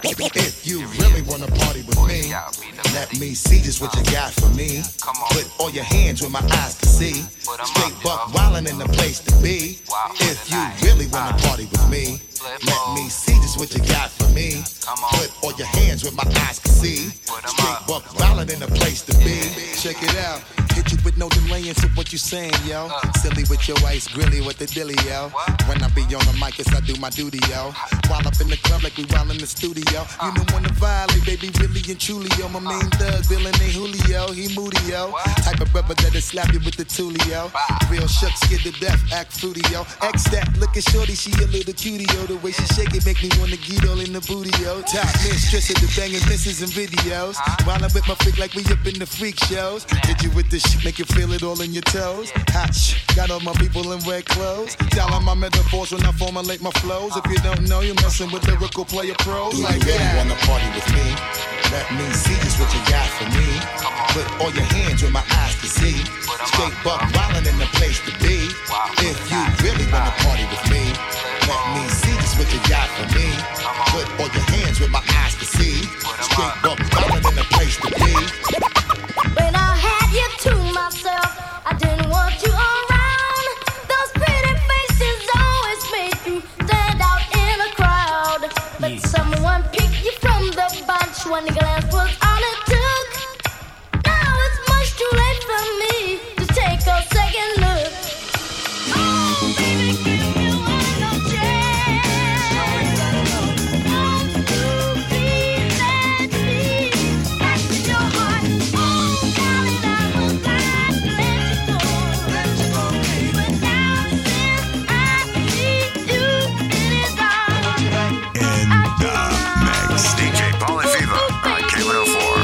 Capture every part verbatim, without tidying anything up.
If you really wanna party with me, let me see just what you got for me. Put all your hands where my eyes can see. Straight buck wildin' in the place to be. If you really wanna party with me, let me see just what you got for me. Put all your hands where my eyes can see. Straight buck wildin' in the place to be. Check it out. Hit you with no delaying, so what you saying, yo? Silly with your ice, grilly with the dilly, yo. When I be on the mic, yes, I do my duty, yo. While up in the club like we while in the studio. You don't wanna violate, baby, really and truly, yo. My main thug, villain ain't Julio, he moody, yo. Type of brother that'll slap you with the tulio. Real shook, scared to death, act fruity, yo. X that, look at shorty, she a little cutie, yo. The way she shake it make me wanna get all in the booty, yo. Top mistress of the banging misses and videos. While I'm with my freak like we up in the freak shows. Hit you with the shit, make you feel it all in your toes. Hot shh, got all my people in red clothes. Telling my metaphors when I formulate my flows. If you don't know, you're messing with lyrical player pros. Do like you really that. Wanna party with me? Let me see just what you got for me. Put all your hands where my eyes can see. Straight buck wildin' in the place to be. If you really wanna party with me, let me see just what you got for me. Put all your hands where my eyes can see. Straight buck wildin' in the place to be. When I had you to myself, I didn't want you around. Those pretty faces always make you stand out in a crowd. But yeah. Someone picked you from the bunch. One glance was all it took. Now it's much too late for me to take a second look. Oh, baby, give me one more chance. Won't you please let me back to your heart? Oh, darling, I was glad to let you go. Let you go, baby. But now since I need you, it is all. In the mix, D J Pauly Fever on K one oh four.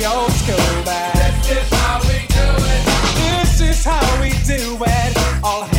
This is how we do it. All hands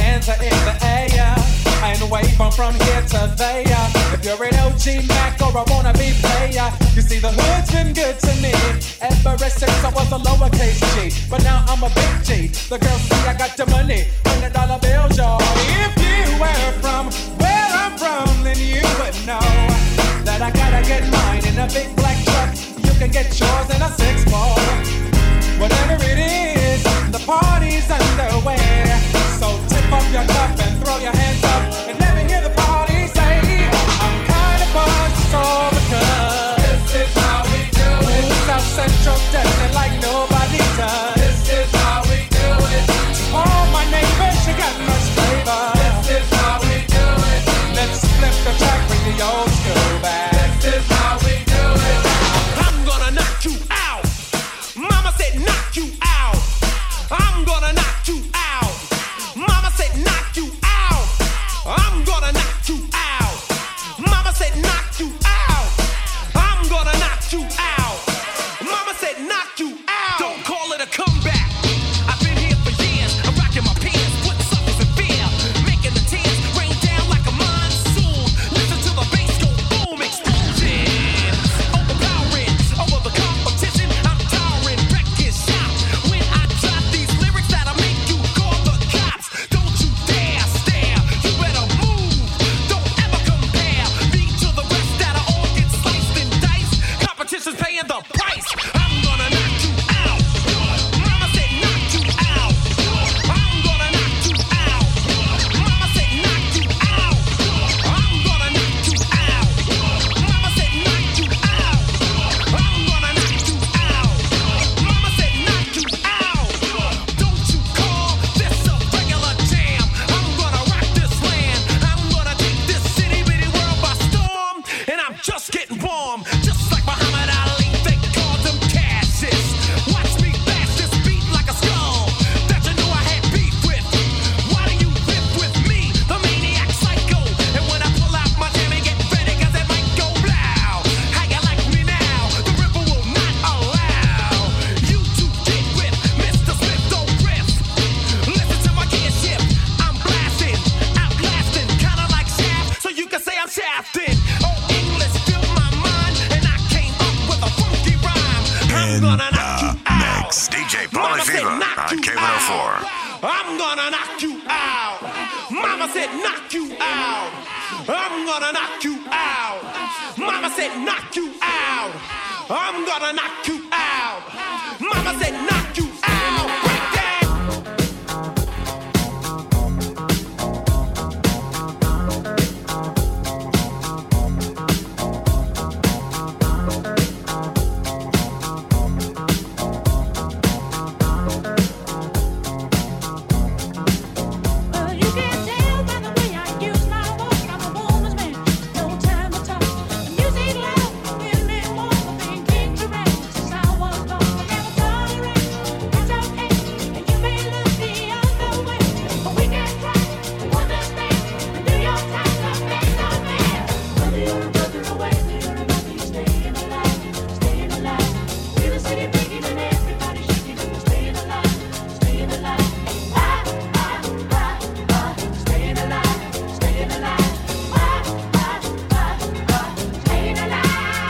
in the air, and wave from from here to there. If you're an O G Mac or a wannabe player, you see the hood's been good to me ever since I was a lowercase G, but now I'm a big G. The girls see I got the money, hundred dollar bills, y'all. If you were from where I'm from, then you would know that I gotta get mine in a big black truck. You can get yours in a six ball. Whatever it is, the party's underway. So tip up your cup and throw your hands up and let me hear the party say, I'm kind of buzzed, so because this is how we do it. South Central does it like nobody does. This is how we do it. All my neighbors, you got much flavor. This is how we do it. Let's flip the track, bring the old school back. This is how we do it. I'm gonna knock you out. Mama said knock you out. I'm gonna knock you out. Mama said knock you out. I'm gonna knock you out. Mama said knock you out. I'm gonna knock you out. Mama said knock you out. Don't call it a comeback. I've been here for years. I'm rocking my pants, put suckers in fear, making the tears rain down like a monsoon. Listen to the bass go boom, explosion, overpowering over the competition. I'm towering, wrecking shop when I drop these lyrics that'll make you call the cops. Don't you dare stare, you better move. Don't ever compare me to the rest that'll all get sliced and diced. Competition's paying the price. I'm gonna knock you out. Mama said knock you out. I'm gonna knock you out. Mama said knock you out. I'm gonna knock you out. Mama said knock you out. I'm gonna knock you out. Mama said knock you out. Don't you call this a regular jam. I'm gonna rock this land. I'm gonna take this city bitty world by storm. And I'm just getting warm. Just like Muhammad Ali, they called him Cassius. Watch me bash this beat like a skull that you knew I had beef with. Why do you live with me, the maniac psycho? And when I pull out my jammy, get ready, cause it might go blow. How you like me now? The river will not allow you to get with Mister Smith, don't riff. Listen to my gear shift. I'm blasting, outlasting, kinda like Shaft, so you can say I'm shafting. Oh, English filled my mind, and I came up with a funky rhyme. I'm gonna knock you out. D J Mama said Polyfever knock on you K one oh four. out. I'm gonna knock you out. Mama said knock you out. I'm gonna knock you out. Mama said knock you out. I'm gonna knock you out. Mama said knock you out. Break that. Well, you can't tell by the way I use my voice. I'm a woman's man, no time to talk. The music loud, give me more than kicked around since I was born. I never tolerate, that's okay. And you may look the other way, but we can try to understand. The New York Times are based on man. Whether you're a brother or white, you're about to staying alive, staying alive. We're the city making and everybody shaking, and we're staying alive, staying alive. Ah, ah, ah, ah, staying alive, staying alive. Ah, ah, ah, ah, staying alive.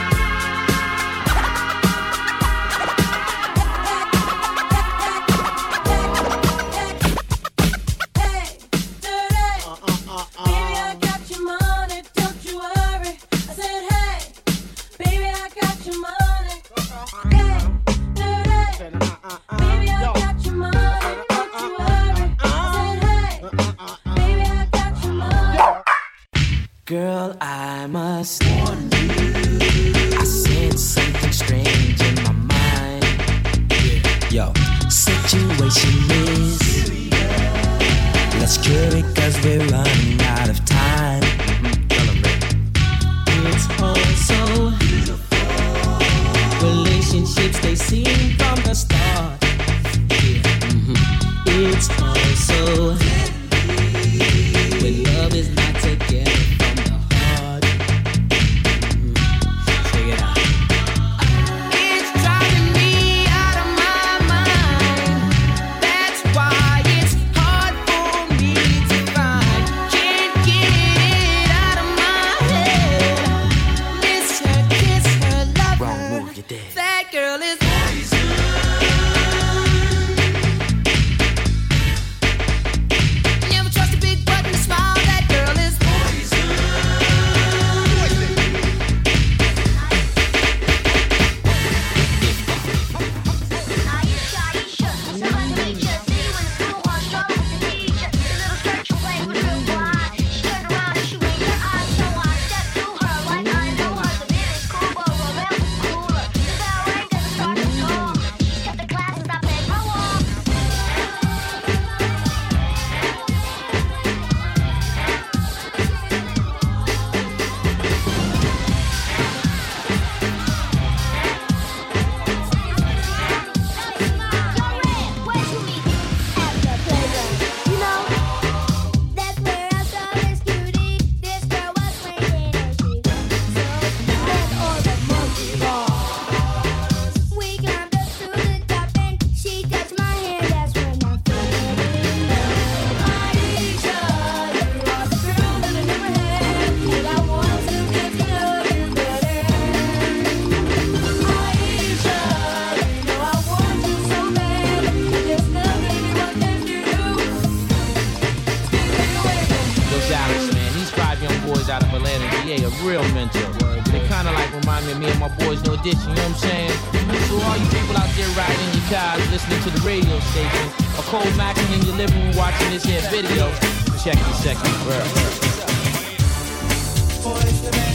Baby, I got your money, don't you worry. I said, hey, baby, I got your money. Hey, dirty. Baby, I got your money, don't you worry. I said, hey, baby, I got your money. Girl, I must warn you. I sense something strange in my mind. Yo, situation is, let's cure it cause we're running out of time. It's all so beautiful. Relationships, they seem from the start. Yeah. Mhm. It's all so when love is not together from the heart. Mhm. Check it out. It's driving me out of my mind. That's why it's hard for me to find Atlanta, D A, a real mentor. They kind of like remind me of me and my boys No Ditch, you know what I'm saying? So all you people out there riding in your cars, listening to the radio station, or cold macking in your living room watching this here video, check your second verse.